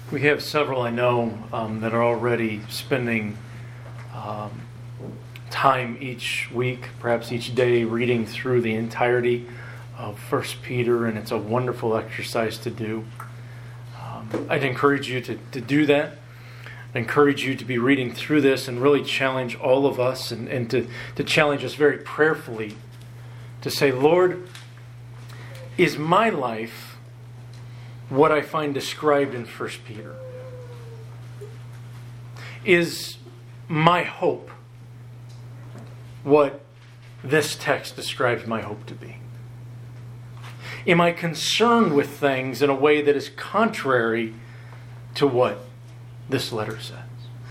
We have several I know that are already spending time each week, perhaps each day, reading through the entirety of 1 Peter, and it's a wonderful exercise to do. I'd encourage you to do that. I'd encourage you to be reading through this and really challenge all of us and to challenge us very prayerfully to say, Lord, is my life what I find described in 1 Peter? Is my hope what this text describes my hope to be? Am I concerned with things in a way that is contrary to what this letter says?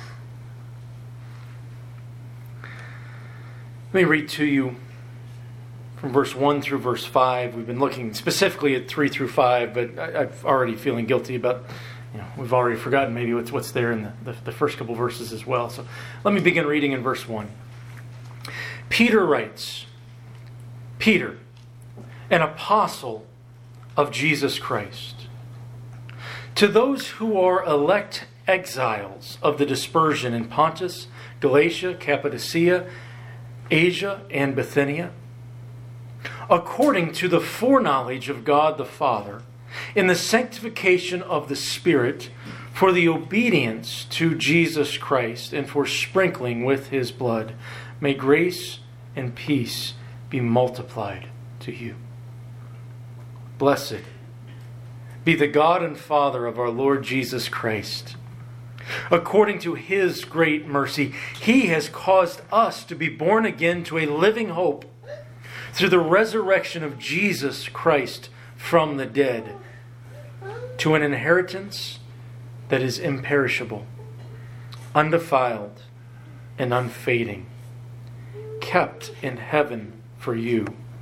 Let me read to you from verse 1 through verse 5. We've been looking specifically at 3 through 5, but I'm already feeling guilty about, we've already forgotten maybe what's there in the first couple verses as well. So let me begin reading in verse 1. Peter writes, Peter, an apostle of Jesus Christ, to those who are elect exiles of the dispersion in Pontus, Galatia, Cappadocia, Asia, and Bithynia, according to the foreknowledge of God the Father, in the sanctification of the Spirit, for the obedience to Jesus Christ, and for sprinkling with His blood, may grace and peace be multiplied to you. Blessed be the God and Father of our Lord Jesus Christ. According to His great mercy, He has caused us to be born again to a living hope through the resurrection of Jesus Christ from the dead, to an inheritance that is imperishable, undefiled, and unfading, kept in heaven for you,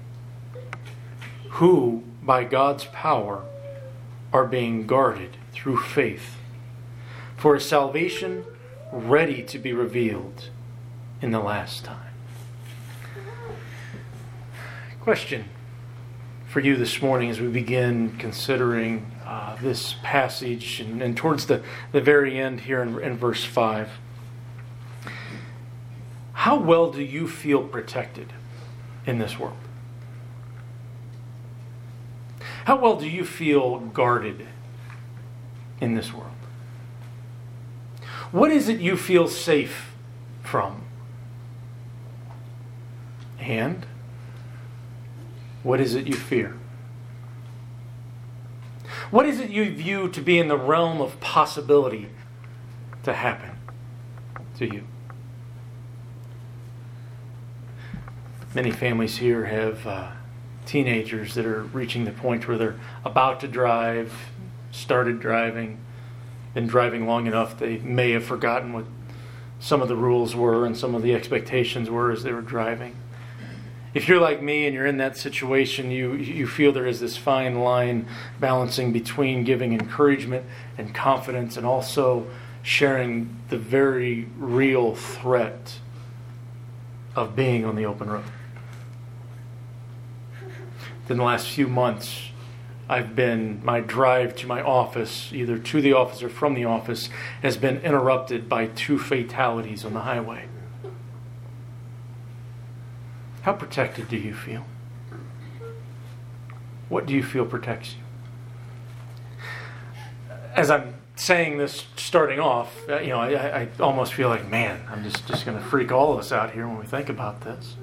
who, by God's power, are being guarded through faith for a salvation ready to be revealed in the last time. Question for you this morning as we begin considering this passage and towards the very end here in verse 5. How well do you feel protected in this world? How well do you feel guarded in this world? What is it you feel safe from? And what is it you fear? What is it you view to be in the realm of possibility to happen to you? Many families here have teenagers that are reaching the point where they're about to drive, started driving, been driving long enough they may have forgotten what some of the rules were and some of the expectations were as they were driving. If you're like me and you're in that situation, you feel there is this fine line balancing between giving encouragement and confidence and also sharing the very real threat of being on the open road. In the last few months, my drive to my office, either to the office or from the office, has been interrupted by 2 fatalities on the highway. How protected do you feel? What do you feel protects you? As I'm saying this starting off, I almost feel like, man, I'm just going to freak all of us out here when we think about this.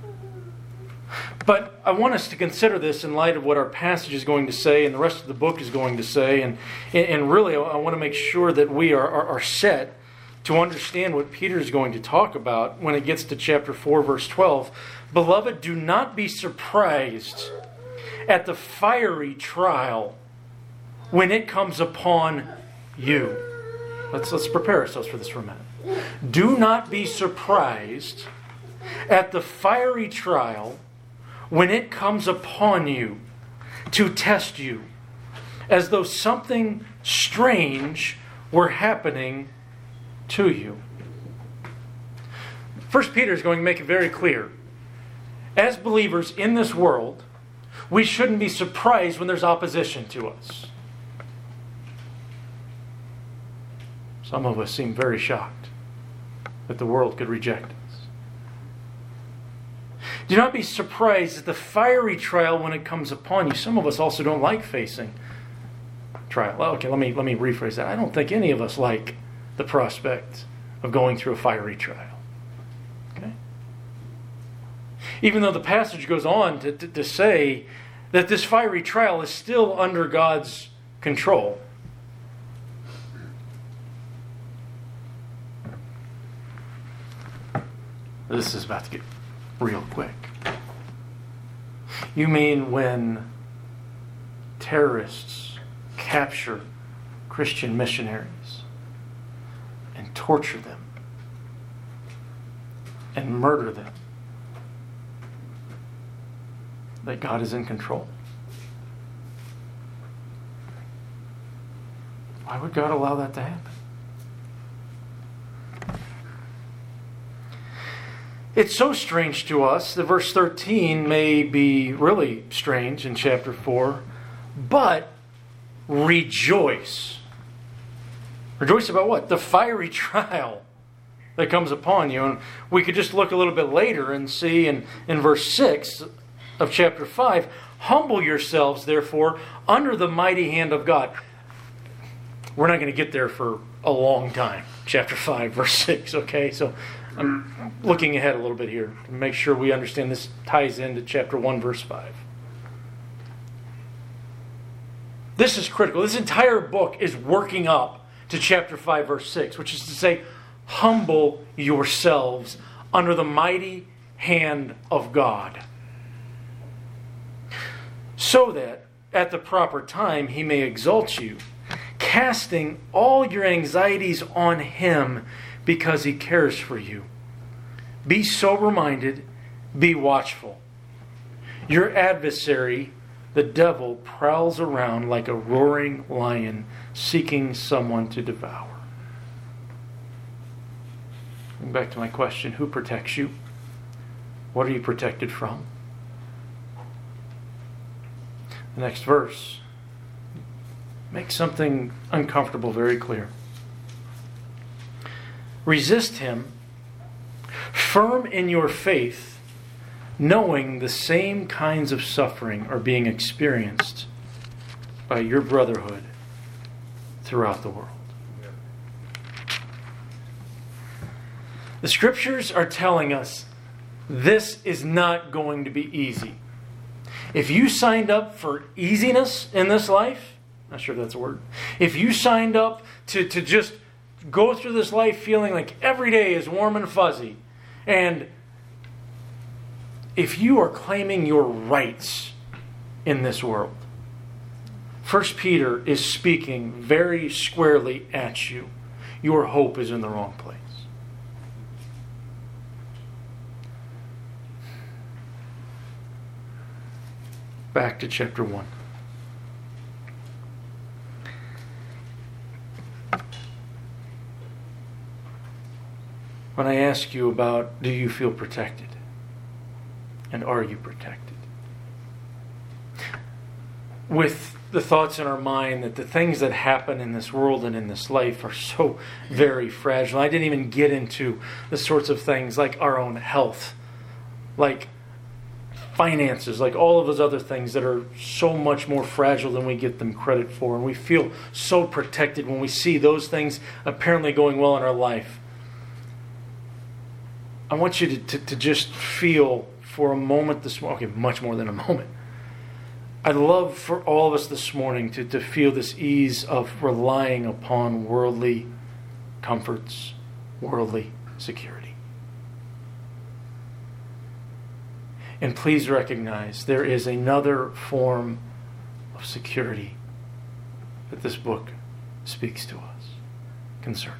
But I want us to consider this in light of what our passage is going to say and the rest of the book is going to say. And really, I want to make sure that we are set to understand what Peter is going to talk about when it gets to chapter 4, verse 12. Beloved, do not be surprised at the fiery trial when it comes upon you. Let's prepare ourselves for this for a minute. Do not be surprised at the fiery trial when it comes upon you to test you, as though something strange were happening to you. First Peter is going to make it very clear. As believers in this world, we shouldn't be surprised when there's opposition to us. Some of us seem very shocked that the world could reject us. Do not be surprised at the fiery trial when it comes upon you. Some of us also don't like facing trial. Okay, let me rephrase that. I don't think any of us like the prospect of going through a fiery trial. Okay? Even though the passage goes on to say that this fiery trial is still under God's control. This is about to get real quick. You mean when terrorists capture Christian missionaries and torture them and murder them, that God is in control? Why would God allow that to happen? It's so strange to us that verse 13 may be really strange in chapter 4, but rejoice. Rejoice about what? The fiery trial that comes upon you. And we could just look a little bit later and see in verse 6 of chapter 5, humble yourselves, therefore, under the mighty hand of God. We're not going to get there for a long time. Chapter 5, verse 6, okay? So I'm looking ahead a little bit here to make sure we understand this ties into chapter 1, verse 5. This is critical. This entire book is working up to chapter 5, verse 6, which is to say, humble yourselves under the mighty hand of God, so that at the proper time He may exalt you, casting all your anxieties on Him because He cares for you. Be sober-minded, be watchful. Your adversary, the devil, prowls around like a roaring lion, seeking someone to devour. Going back to my question, who protects you? What are you protected from? The next verse makes something uncomfortable very clear. Resist him, firm in your faith, knowing the same kinds of suffering are being experienced by your brotherhood throughout the world. The Scriptures are telling us this is not going to be easy. If you signed up for easiness in this life, not sure if that's a word, if you signed up to just go through this life feeling like every day is warm and fuzzy, and if you are claiming your rights in this world, 1 Peter is speaking very squarely at you. Your hope is in the wrong place. Back to chapter 1. When I ask you about, do you feel protected? And are you protected? With the thoughts in our mind that the things that happen in this world and in this life are so very fragile. I didn't even get into the sorts of things like our own health, like finances, like all of those other things that are so much more fragile than we give them credit for. And we feel so protected when we see those things apparently going well in our life. I want you to just feel for a moment this morning, okay, much more than a moment. I'd love for all of us this morning to feel this ease of relying upon worldly comforts, worldly security. And please recognize there is another form of security that this book speaks to us concerning.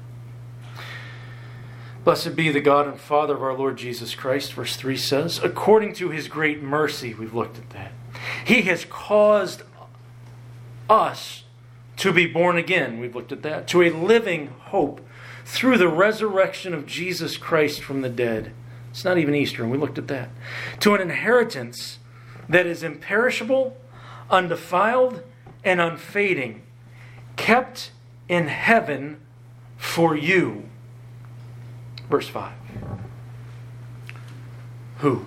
Blessed be the God and Father of our Lord Jesus Christ, verse 3 says, according to His great mercy, we've looked at that, He has caused us to be born again, we've looked at that, to a living hope through the resurrection of Jesus Christ from the dead. It's not even Easter, and we looked at that. To an inheritance that is imperishable, undefiled, and unfading, kept in heaven for you. Verse 5. Who?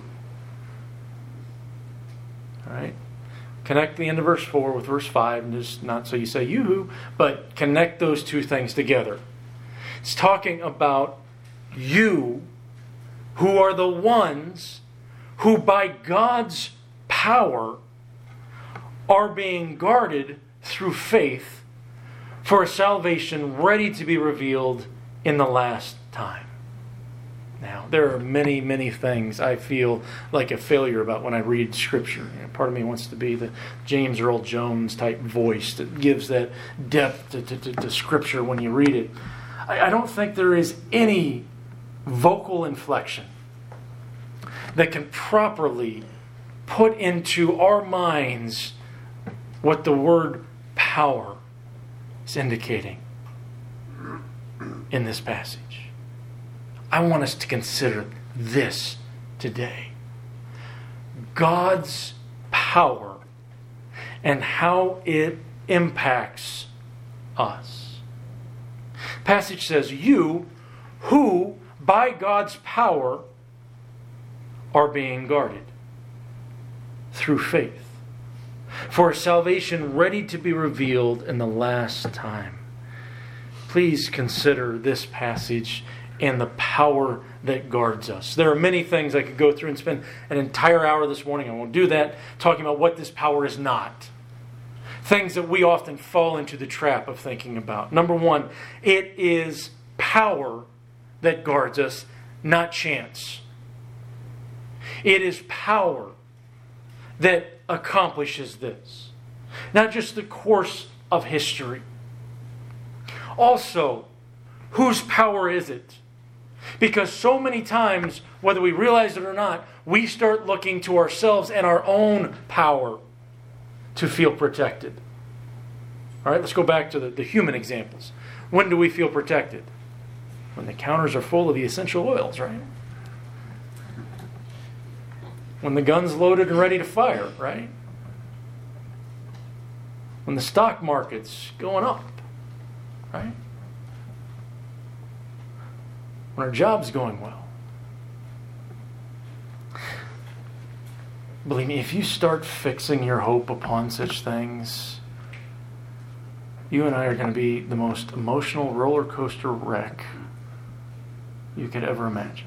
All right. Connect the end of verse 4 with verse 5, and just not so you say you who, but connect those two things together. It's talking about you who are the ones who by God's power are being guarded through faith for a salvation ready to be revealed in the last time. Now, there are many, many things I feel like a failure about when I read Scripture. Part of me wants to be the James Earl Jones type voice that gives that depth to Scripture when you read it. I don't think there is any vocal inflection that can properly put into our minds what the word power is indicating in this passage. I want us to consider this today. God's power and how it impacts us. The passage says, you who by God's power are being guarded through faith for a salvation ready to be revealed in the last time. Please consider this passage and the power that guards us. There are many things I could go through and spend an entire hour this morning. I won't do that, talking about what this power is not. Things that we often fall into the trap of thinking about. Number one, it is power that guards us, not chance. It is power that accomplishes this. Not just the course of history. Also, whose power is it? Because so many times, whether we realize it or not, we start looking to ourselves and our own power to feel protected. All right, let's go back to the human examples. When do we feel protected? When the counters are full of the essential oils, right? When the gun's loaded and ready to fire, right? When the stock market's going up, right? When our job's going well. Believe me, if you start fixing your hope upon such things, you and I are going to be the most emotional roller coaster wreck you could ever imagine.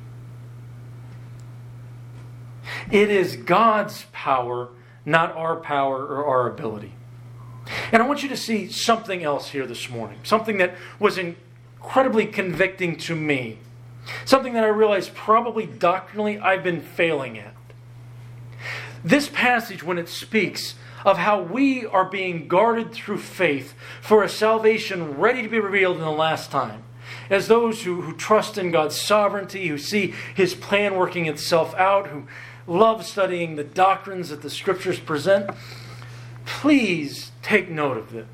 It is God's power, not our power or our ability. And I want you to see something else here this morning. Something that was incredibly convicting to me. Something that I realized probably doctrinally I've been failing at. This passage, when it speaks of how we are being guarded through faith for a salvation ready to be revealed in the last time, as those who trust in God's sovereignty, who see His plan working itself out, who love studying the doctrines that the Scriptures present, please take note of this.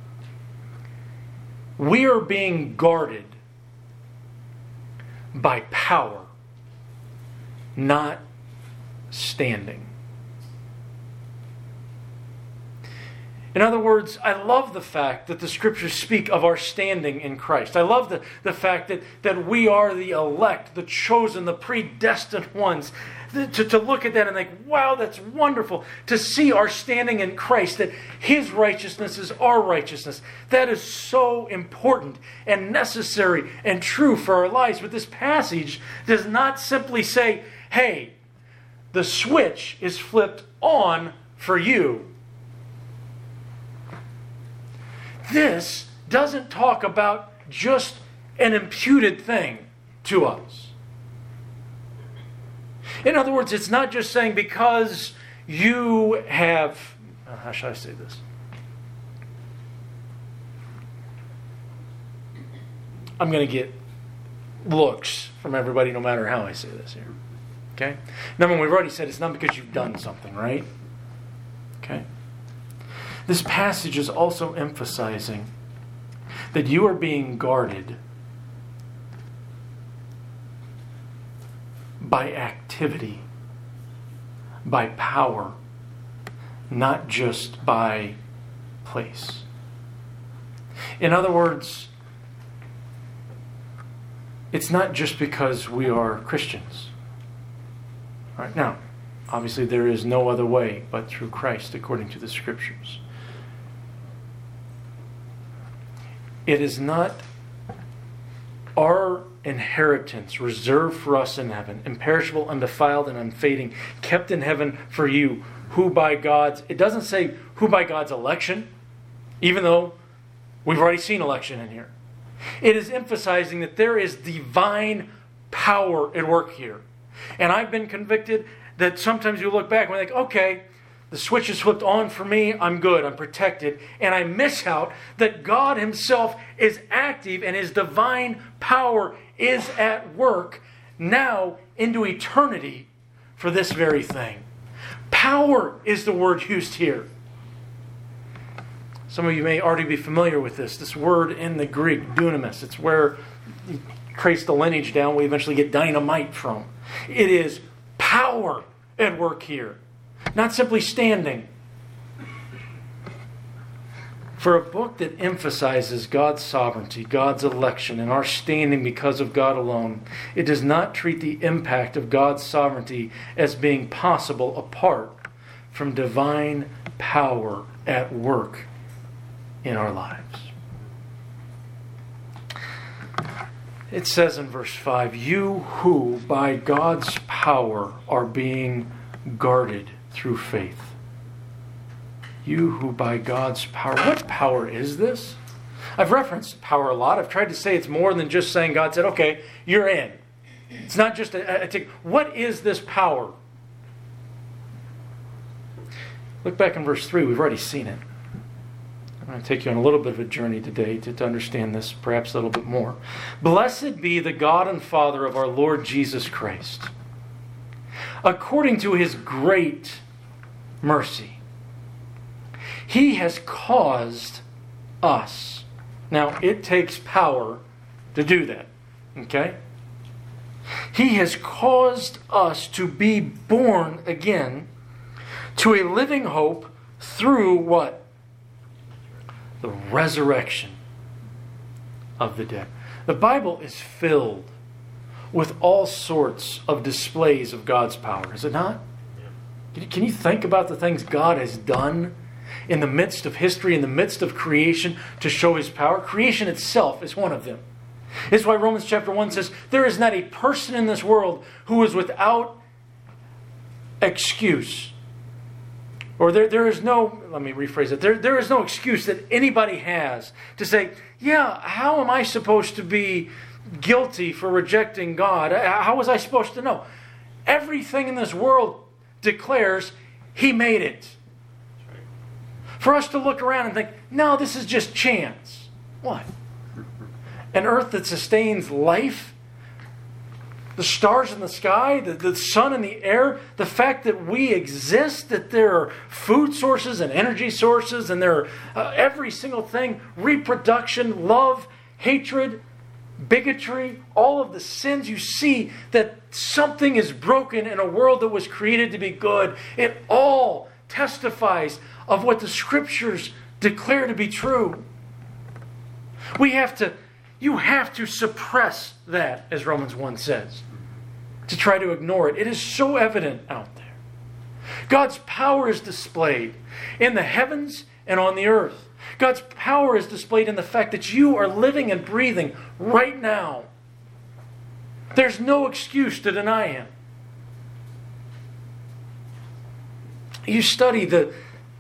We are being guarded by power, not standing. In other words, I love the fact that the Scriptures speak of our standing in Christ. I love the fact that we are the elect, the chosen, the predestined ones. To look at that and think, wow, that's wonderful. To see our standing in Christ, that His righteousness is our righteousness. That is so important and necessary and true for our lives. But this passage does not simply say, hey, the switch is flipped on for you. This doesn't talk about just an imputed thing to us. In other words, it's not just saying because you have... how should I say this? I'm going to get looks from everybody no matter how I say this here. Okay? Number one, we've already said it's not because you've done something, right? Okay? This passage is also emphasizing that you are being guarded by activity, by power, not just by place. In other words, it's not just because we are Christians. All right, now, obviously there is no other way but through Christ according to the Scriptures. It is not our inheritance reserved for us in heaven, imperishable, undefiled, and unfading, kept in heaven for you, who by God's, it doesn't say who by God's election, even though we've already seen election in here. It is emphasizing that there is divine power at work here. And I've been convicted that sometimes you look back and think, okay, the switch is flipped on for me, I'm good, I'm protected. And I miss out that God Himself is active and His divine power is at work now into eternity for this very thing. Power is the word used here. Some of you may already be familiar with this word in the Greek, dunamis. It's where you trace the lineage down, we eventually get dynamite from. It is power at work here. Not simply standing. For a book that emphasizes God's sovereignty, God's election, and our standing because of God alone, it does not treat the impact of God's sovereignty as being possible apart from divine power at work in our lives. It says in verse 5, you who by God's power are being guarded through faith. You who by God's power... What power is this? I've referenced power a lot. I've tried to say it's more than just saying God said, okay, you're in. It's not just a tick. What is this power? Look back in verse 3. We've already seen it. I'm going to take you on a little bit of a journey today to understand this perhaps a little bit more. Blessed be the God and Father of our Lord Jesus Christ. According to His great mercy, He has caused us. Now, it takes power to do that. Okay? He has caused us to be born again to a living hope through what? The resurrection of the dead. The Bible is filled with all sorts of displays of God's power, is it not? Yeah. Can you think about the things God has done in the midst of history, in the midst of creation, to show His power? Creation itself is one of them. It's why Romans chapter 1 says, there is not a person in this world who is without excuse. Or there is no, let me rephrase it, there is no excuse that anybody has to say, yeah, how am I supposed to be guilty for rejecting God? How was I supposed to know? Everything in this world declares He made it. For us to look around and think, no, this is just chance. What? An earth that sustains life? The stars in the sky, the sun in the air, the fact that we exist, that there are food sources and energy sources, and there are every single thing, reproduction, love, hatred, bigotry, all of the sins. You see that something is broken in a world that was created to be good. It all testifies of what the Scriptures declare to be true. You have to suppress that, as Romans 1 says, to try to ignore it. It is so evident out there. God's power is displayed in the heavens and on the earth. God's power is displayed in the fact that you are living and breathing right now. There's no excuse to deny Him. You study the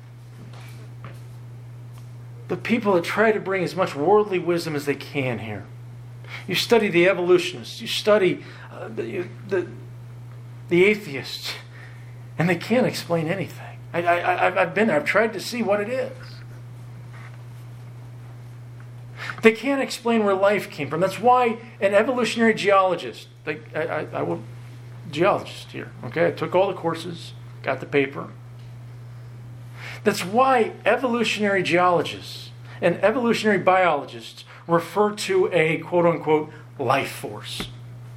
people that try to bring as much worldly wisdom as they can here. You study the evolutionists. You study the atheists. And they can't explain anything. I've been there. I've tried to see what it is. They can't explain where life came from. That's why an evolutionary geologist, geologist here, okay? I took all the courses, got the paper. That's why evolutionary geologists and evolutionary biologists refer to a quote-unquote life force.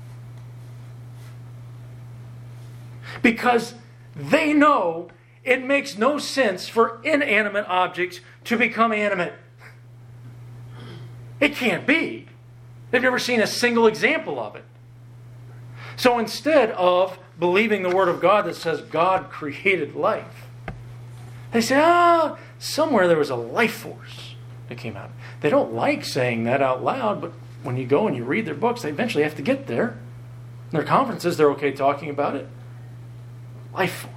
Because they know it makes no sense for inanimate objects to become animate. It can't be. They've never seen a single example of it. So instead of believing the Word of God that says God created life, they say, somewhere there was a life force that came out. They don't like saying that out loud, but when you go and you read their books, they eventually have to get there. In their conferences, they're okay talking about it. Life force.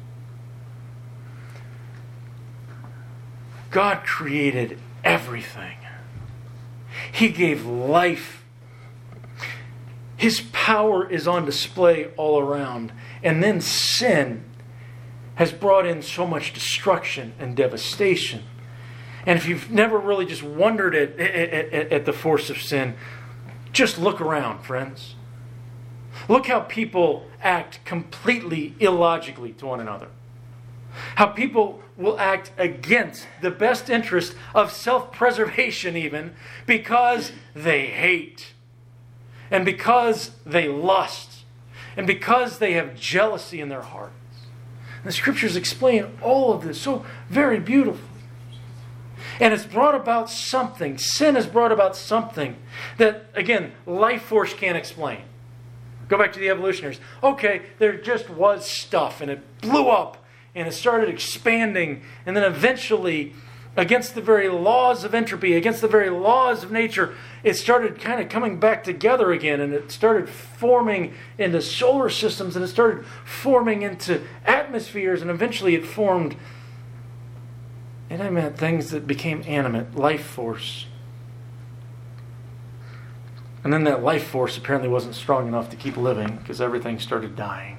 God created everything. He gave life. His power is on display all around. And then sin has brought in so much destruction and devastation. And if you've never really just wondered at the force of sin, just look around, friends. Look how people act completely illogically to one another. How people will act against the best interest of self-preservation even because they hate. And because they lust. And because they have jealousy in their hearts. And the Scriptures explain all of this so very beautifully. And it's brought about something. Sin has brought about something that, again, life force can't explain. Go back to the evolutionaries. Okay, there just was stuff and it blew up and it started expanding, and then eventually, against the very laws of entropy, against the very laws of nature, it started kind of coming back together again, and it started forming into solar systems, and it started forming into atmospheres, and eventually it formed inanimate things that became animate, life force. And then that life force apparently wasn't strong enough to keep living because everything started dying.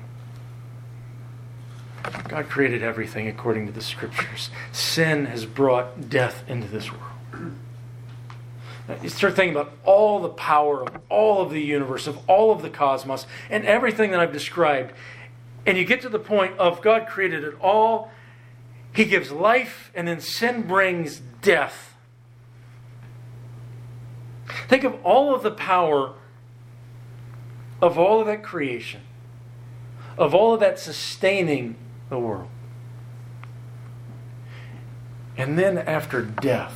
God created everything according to the Scriptures. Sin has brought death into this world. You start thinking about all the power of all of the universe, of all of the cosmos, and everything that I've described. And you get to the point of God created it all. He gives life, and then sin brings death. Think of all of the power of all of that creation, of all of that sustaining the world. And then after death,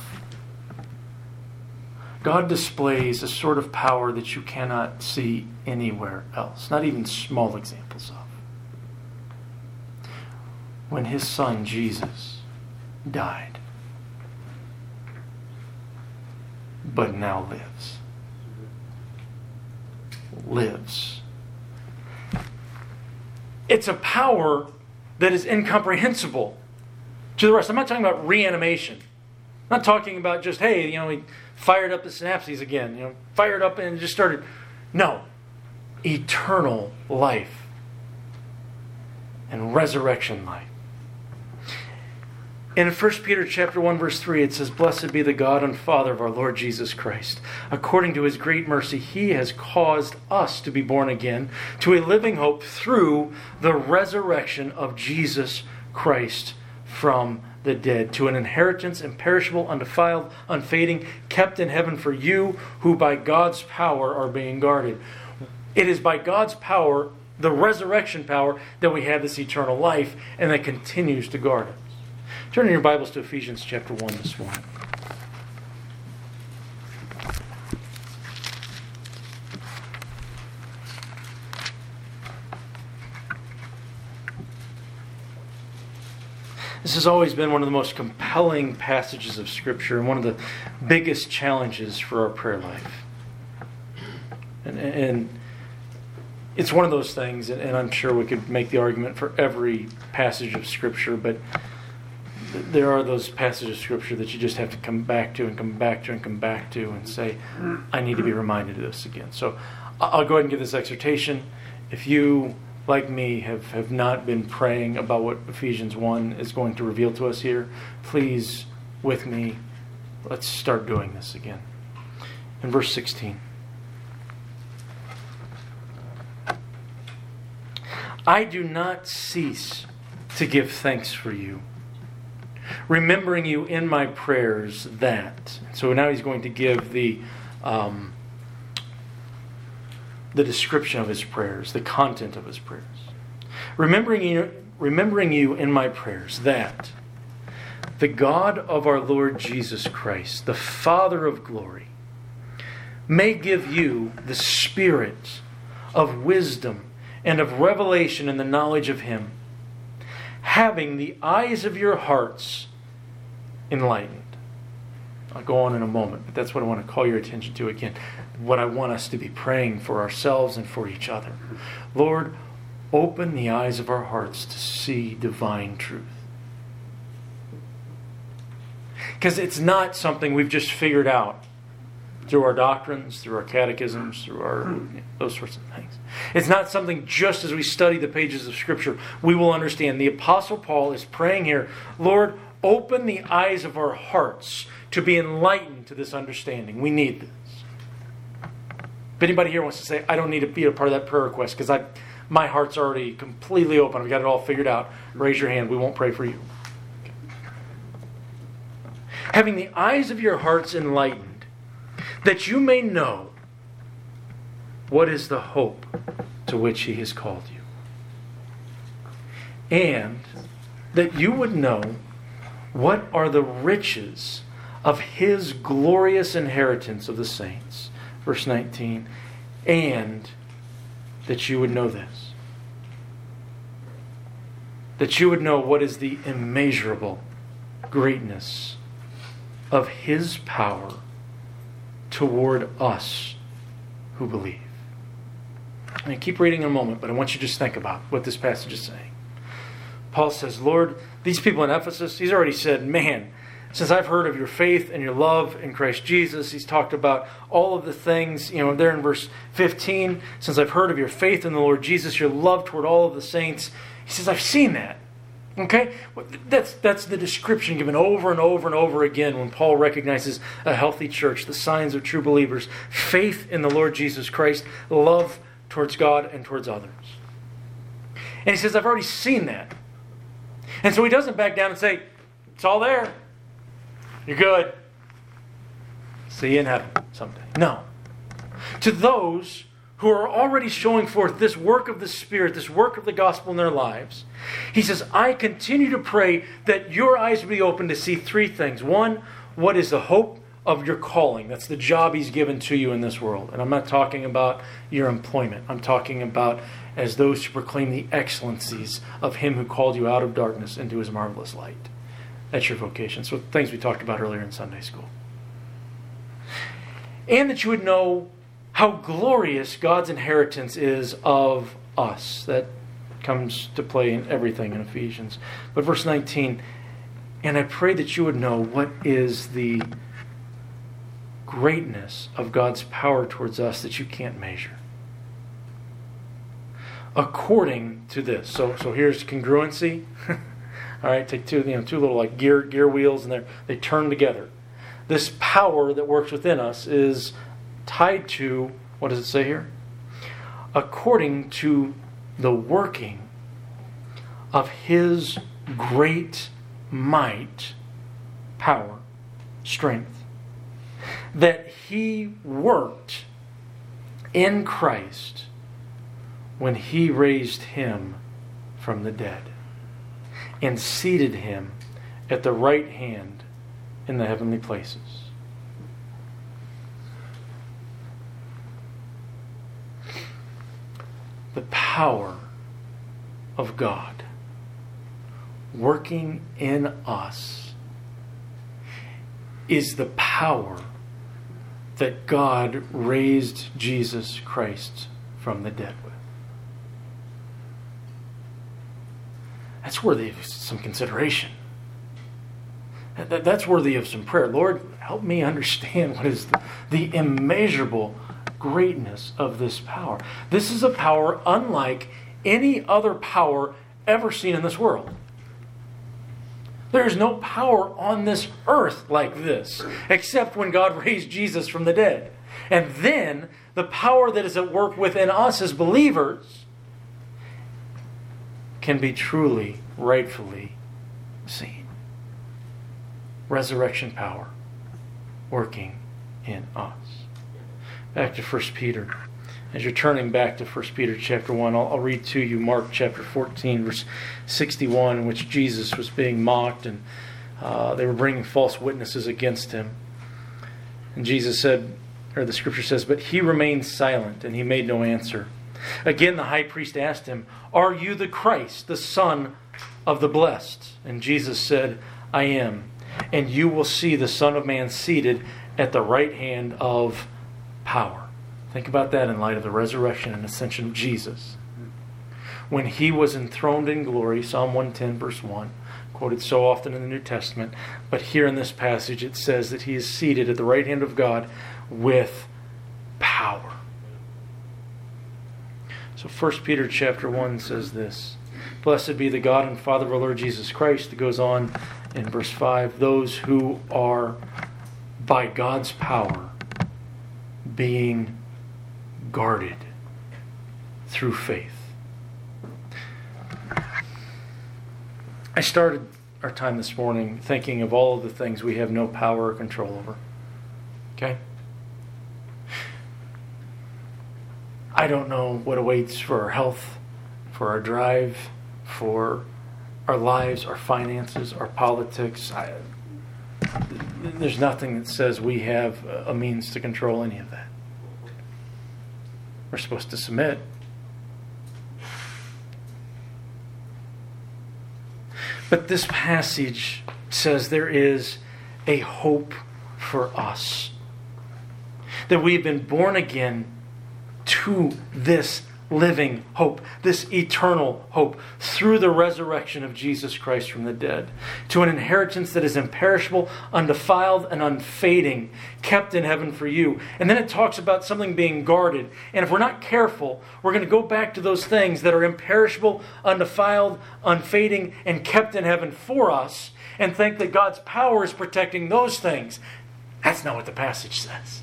God displays a sort of power that you cannot see anywhere else, not even small examples of. When His Son, Jesus, died, but now lives. It's a power that is incomprehensible to the rest. I'm not talking about reanimation. I'm not talking about just, hey, he fired up the synapses again, fired up and just started. No. Eternal life and resurrection life. In 1 Peter chapter 1, verse 3, it says, "Blessed be the God and Father of our Lord Jesus Christ. According to His great mercy, He has caused us to be born again to a living hope through the resurrection of Jesus Christ from the dead, to an inheritance imperishable, undefiled, unfading, kept in heaven for you, who by God's power are being guarded." It is by God's power, the resurrection power, that we have this eternal life and that continues to guard us. Turn in your Bibles to Ephesians chapter 1 this morning. This has always been one of the most compelling passages of Scripture and one of the biggest challenges for our prayer life. And it's one of those things, and I'm sure we could make the argument for every passage of Scripture, but there are those passages of Scripture that you just have to come back to and come back to and come back to and say, I need to be reminded of this again. So I'll go ahead and give this exhortation. If you, like me, have not been praying about what Ephesians 1 is going to reveal to us here, please, with me, let's start doing this again. In verse 16. "I do not cease to give thanks for you, remembering you in my prayers that..." So now he's going to give the description of his prayers, the content of his prayers. Remembering you in my prayers that the God of our Lord Jesus Christ, the Father of glory, may give you the spirit of wisdom and of revelation in the knowledge of Him, having the eyes of your hearts enlightened. I'll go on in a moment, but that's what I want to call your attention to again. What I want us to be praying for ourselves and for each other. Lord, open the eyes of our hearts to see divine truth. Because it's not something we've just figured out through our doctrines, through our catechisms, through our those sorts of things. It's not something just as we study the pages of Scripture we will understand. The Apostle Paul is praying here, Lord, open the eyes of our hearts to be enlightened to this understanding. We need this. If anybody here wants to say, I don't need to be a part of that prayer request because my heart's already completely open, I've got it all figured out, raise your hand. We won't pray for you. Okay. Having the eyes of your hearts enlightened, that you may know what is the hope to which He has called you. And that you would know what are the riches of His glorious inheritance of the saints. Verse 19. And that you would know this. That you would know what is the immeasurable greatness of His power toward us who believe. I'm going to keep reading in a moment, but I want you to just think about what this passage is saying. Paul says, Lord, these people in Ephesus, he's already said, man, since I've heard of your faith and your love in Christ Jesus, he's talked about all of the things, there in verse 15, since I've heard of your faith in the Lord Jesus, your love toward all of the saints, he says, I've seen that. Okay? That's the description given over and over and over again when Paul recognizes a healthy church, the signs of true believers, faith in the Lord Jesus Christ, love towards God and towards others. And he says, I've already seen that. And so he doesn't back down and say, it's all there. You're good. See you in heaven someday. No. To those who are already showing forth this work of the Spirit, this work of the gospel in their lives, he says, I continue to pray that your eyes will be open to see three things. One, what is the hope of your calling? That's the job He's given to you in this world. And I'm not talking about your employment. I'm talking about as those who proclaim the excellencies of Him who called you out of darkness into His marvelous light. That's your vocation. So things we talked about earlier in Sunday school. And that you would know how glorious God's inheritance is of us. That comes to play in everything in Ephesians. But verse 19, and I pray that you would know what is the greatness of God's power towards us that you can't measure. According to this. So here's congruency. All right, take two little like gear wheels, and they turn together. This power that works within us is tied to, what does it say here? According to the working of His great might, power, strength, that He worked in Christ when He raised Him from the dead and seated Him at the right hand in the heavenly places. The power of God working in us is the power that God raised Jesus Christ from the dead with. That's worthy of some consideration. That's worthy of some prayer. Lord, help me understand what is the immeasurable greatness of this power. This is a power unlike any other power ever seen in this world. There is no power on this earth like this, except when God raised Jesus from the dead. And then the power that is at work within us as believers can be truly, rightfully seen. Resurrection power working in us. Back to 1 Peter. As you're turning back to 1 Peter chapter 1, I'll read to you Mark chapter 14, verse 61, in which Jesus was being mocked and they were bringing false witnesses against Him. And Jesus said, or the scripture says, but he remained silent and he made no answer. Again, the high priest asked him, are you the Christ, the Son of the Blessed? And Jesus said, I am. And you will see the Son of Man seated at the right hand of power. Think about that in light of the resurrection and ascension of Jesus. When he was enthroned in glory, Psalm 110 verse 1, quoted so often in the New Testament, but here in this passage it says that he is seated at the right hand of God with power. So 1 Peter chapter 1 says this, blessed be the God and Father of our Lord Jesus Christ. It goes on in verse 5, those who are by God's power being guarded through faith. I started our time this morning thinking of all of the things we have no power or control over. Okay? I don't know what awaits for our health, for our drive, for our lives, our finances, our politics. There's nothing that says we have a means to control any of that. We're supposed to submit. But this passage says there is a hope for us. That we've been born again to this living hope, this eternal hope, through the resurrection of Jesus Christ from the dead, to an inheritance that is imperishable, undefiled, and unfading, kept in heaven for you. And then it talks about something being guarded. And if we're not careful, we're going to go back to those things that are imperishable, undefiled, unfading, and kept in heaven for us, and think that God's power is protecting those things. That's not what the passage says.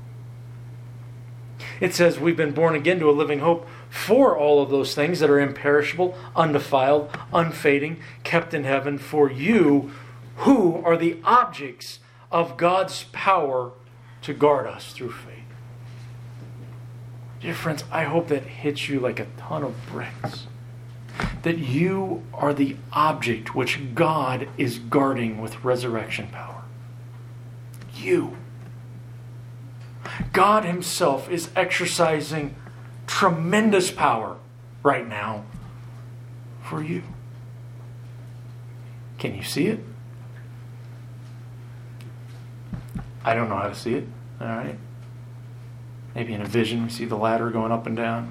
It says we've been born again to a living hope for all of those things that are imperishable, undefiled, unfading, kept in heaven for you, who are the objects of God's power to guard us through faith. Dear friends, I hope that hits you like a ton of bricks. That you are the object which God is guarding with resurrection power. You. God himself is exercising tremendous power right now for you. Can you see it? I don't know how to see it. All right. Maybe in a vision we see the ladder going up and down.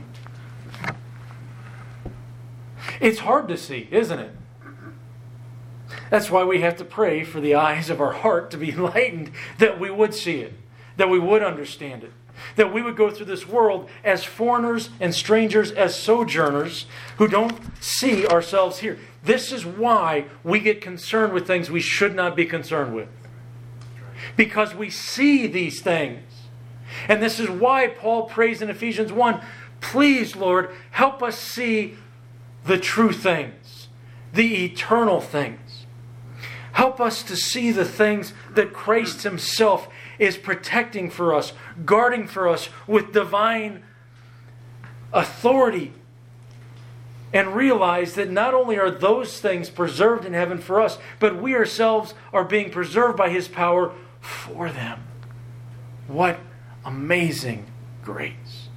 It's hard to see, isn't it? That's why we have to pray for the eyes of our heart to be enlightened, that we would see it, that we would understand it, that we would go through this world as foreigners and strangers, as sojourners who don't see ourselves here. This is why we get concerned with things we should not be concerned with. Because we see these things. And this is why Paul prays in Ephesians 1, please, Lord, help us see the true things, the eternal things. Help us to see the things that Christ himself is protecting for us, guarding for us with divine authority. And realize that not only are those things preserved in heaven for us, but we ourselves are being preserved by his power for them. What amazing grace.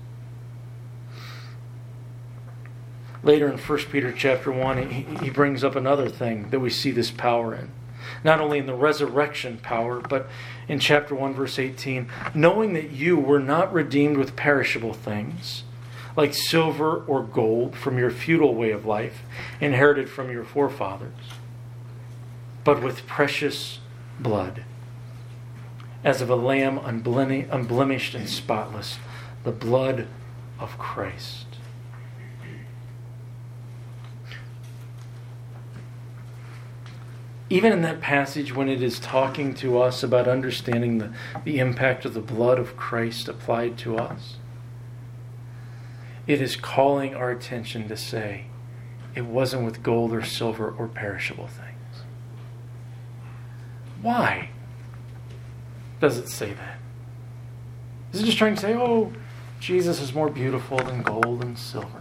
Later in 1 Peter chapter 1, he brings up another thing that we see this power in. Not only in the resurrection power, but in chapter 1, verse 18, knowing that you were not redeemed with perishable things, like silver or gold from your futile way of life, inherited from your forefathers, but with precious blood, as of a lamb unblemished and spotless, the blood of Christ. Even in that passage, when it is talking to us about understanding the impact of the blood of Christ applied to us, it is calling our attention to say, it wasn't with gold or silver or perishable things. Why does it say that? Is it just trying to say, oh, Jesus is more beautiful than gold and silver?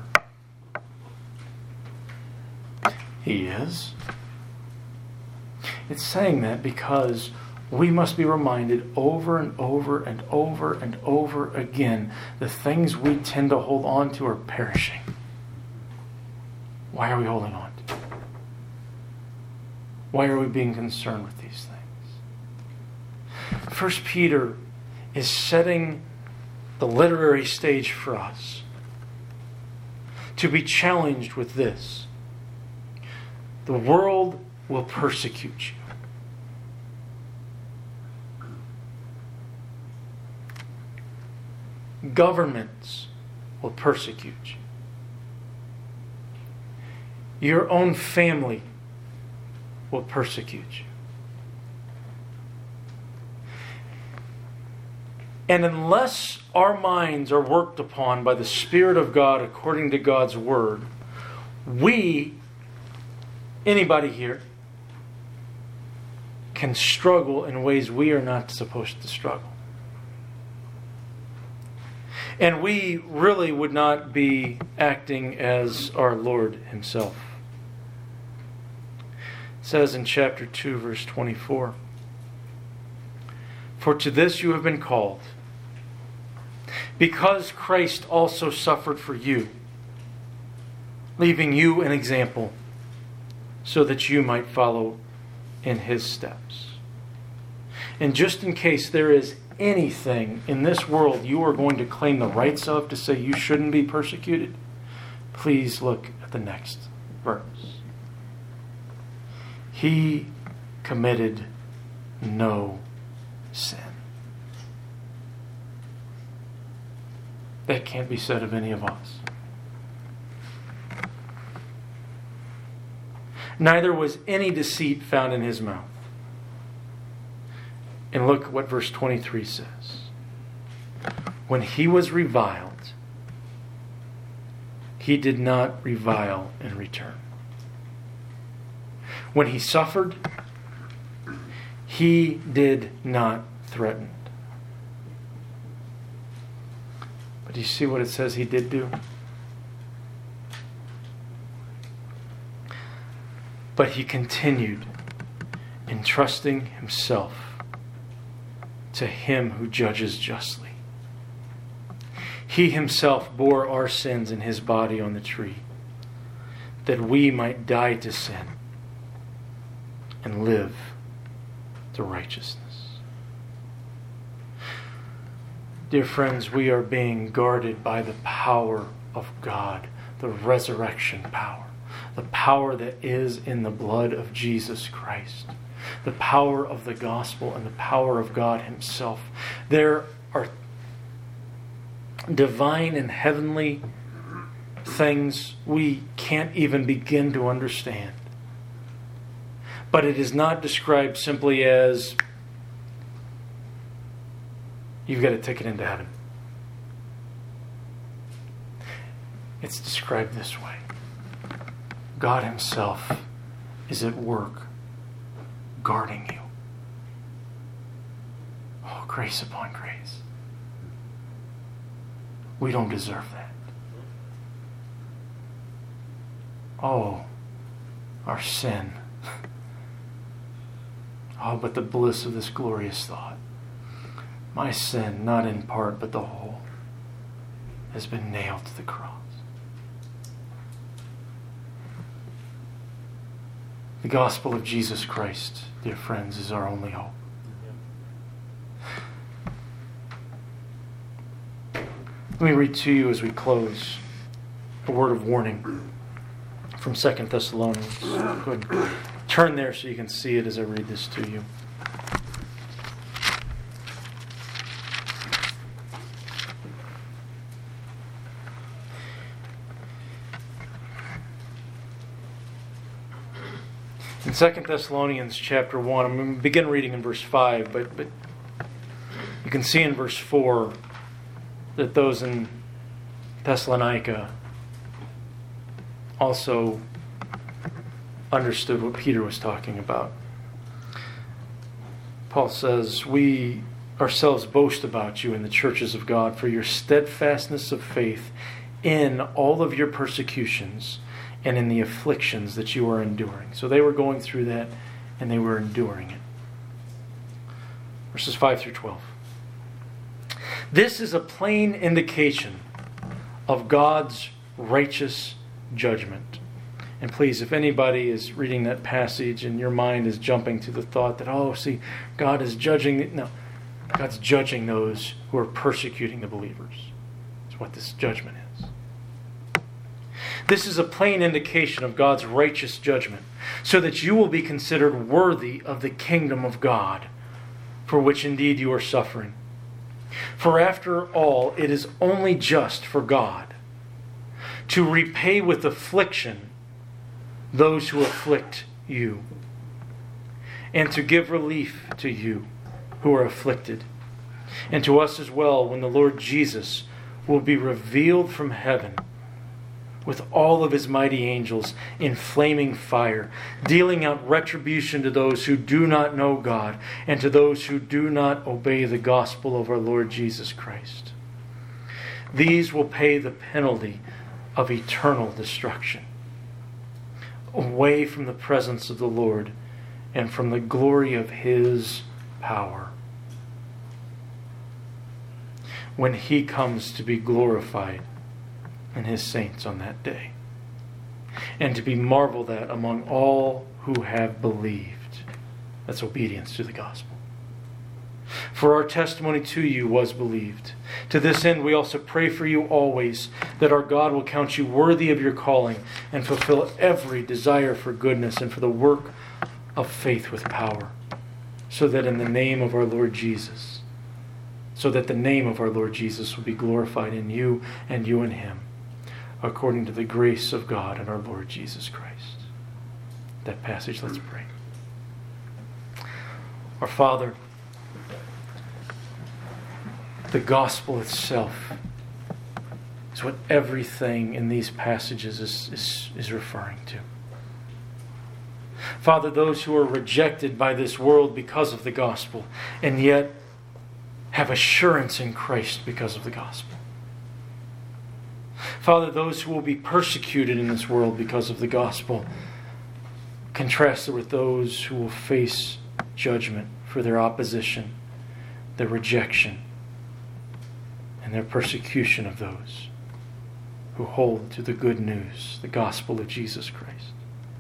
He is. It's saying that because we must be reminded over and over and over and over again, the things we tend to hold on to are perishing. Why are we holding on to it? Why are we being concerned with these things? 1 Peter is setting the literary stage for us to be challenged with this. The world will persecute you. Governments will persecute you. Your own family will persecute you. And unless our minds are worked upon by the Spirit of God according to God's Word, anybody here, can struggle in ways we are not supposed to struggle. And we really would not be acting as our Lord Himself. It says in chapter 2, verse 24, "For to this you have been called, because Christ also suffered for you, leaving you an example, so that you might follow in His steps." And just in case there is anything in this world you are going to claim the rights of to say you shouldn't be persecuted, please look at the next verse. He committed no sin. That can't be said of any of us. Neither was any deceit found in His mouth. And look what verse 23 says. When He was reviled, He did not revile in return. When He suffered, He did not threaten. But do you see what it says He did do? But He continued entrusting Himself to Him who judges justly. He Himself bore our sins in His body on the tree, that we might die to sin and live to righteousness. Dear friends, we are being guarded by the power of God, the resurrection power, the power that is in the blood of Jesus Christ, the power of the gospel and the power of God Himself. There are divine and heavenly things we can't even begin to understand. But it is not described simply as you've got a ticket into heaven. It's described this way. God Himself is at work guarding you. Oh, grace upon grace. We don't deserve that. Oh, our sin. Oh, but the bliss of this glorious thought. My sin, not in part, but the whole, has been nailed to the cross. The gospel of Jesus Christ, dear friends, is our only hope. Let me read to you as we close a word of warning from 2 Thessalonians. Go ahead and turn there so you can see it as I read this to you. In 2 Thessalonians chapter 1, I'm going to begin reading in verse 5, but you can see in verse 4 that those in Thessalonica also understood what Peter was talking about. Paul says, "We ourselves boast about you in the churches of God for your steadfastness of faith in all of your persecutions and in the afflictions that you are enduring." So they were going through that and they were enduring it. verses 5 through 12. This is a plain indication of God's righteous judgment. And please, if anybody is reading that passage and your mind is jumping to the thought that, oh, see, God is judging. No, God's judging those who are persecuting the believers. That's what this judgment is. This is a plain indication of God's righteous judgment, so that you will be considered worthy of the kingdom of God, for which indeed you are suffering. For after all, it is only just for God to repay with affliction those who afflict you, and to give relief to you who are afflicted, and to us as well when the Lord Jesus will be revealed from heaven with all of his mighty angels in flaming fire, dealing out retribution to those who do not know God and to those who do not obey the gospel of our Lord Jesus Christ. These will pay the penalty of eternal destruction, away from the presence of the Lord and from the glory of his power, when he comes to be glorified and his saints on that day, and to be marveled at among all who have believed. That's obedience to the gospel. For our testimony to you was believed. To this end we also pray for you always, that our God will count you worthy of your calling and fulfill every desire for goodness and for the work of faith with power, so that the name of our Lord Jesus will be glorified in you and you in him, according to the grace of God and our Lord Jesus Christ. That passage, let's pray. Our Father, the gospel itself is what everything in these passages is referring to. Father, those who are rejected by this world because of the gospel, and yet have assurance in Christ because of the gospel. Father, those who will be persecuted in this world because of the gospel, contrasted with those who will face judgment for their opposition, their rejection, and their persecution of those who hold to the good news, the gospel of Jesus Christ.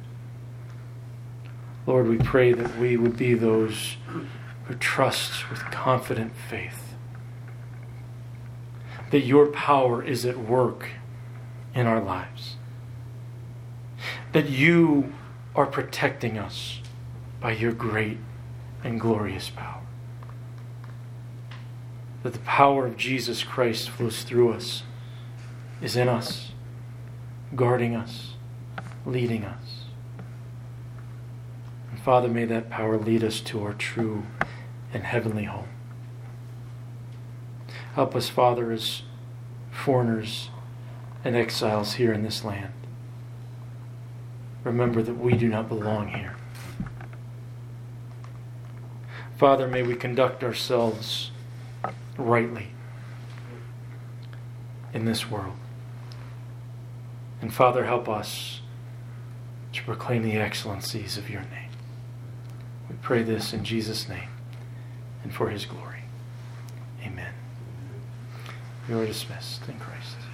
Lord, we pray that we would be those who trust with confident faith that your power is at work in our lives, that you are protecting us by your great and glorious power, that the power of Jesus Christ flows through us, is in us, guarding us, leading us. And Father, may that power lead us to our true and heavenly home. Help us, Father, as foreigners and exiles here in this land. Remember that we do not belong here. Father, may we conduct ourselves rightly in this world. And Father, help us to proclaim the excellencies of your name. We pray this in Jesus' name and for his glory. Amen. You are dismissed in Christ.